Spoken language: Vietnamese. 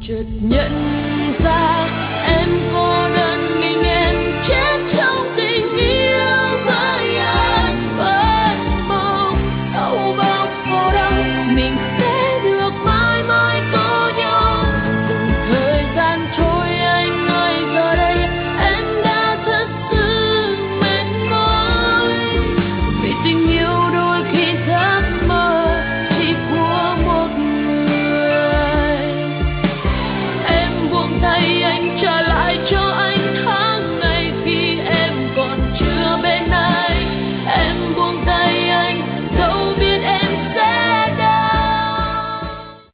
chợt nhận ra em cô đơn mình em chết trong tình yêu với ai vẫn mong thấu bao khổ đau mình